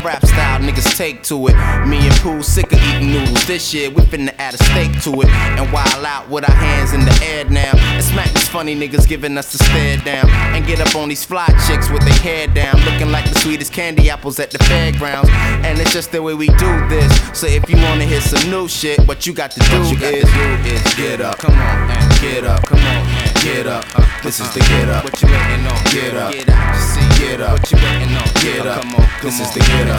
rap style, niggas take to it. Me and Pooh sick of eating noodles. This year we finna add a steak to it and wild out with our hands in the air now. And smack these funny niggas giving us the stare down. And get up on these fly chicks with their hair down, looking like the sweetest candy apples at the fairgrounds. And it's just the way we do this. So if you wanna hear some new shit, what you got to do is get up, come on, and get up, come on, and get up. This is the get up. What you waiting on? Get up, get up. What you waiting on? Get up. Come on, this is the get up.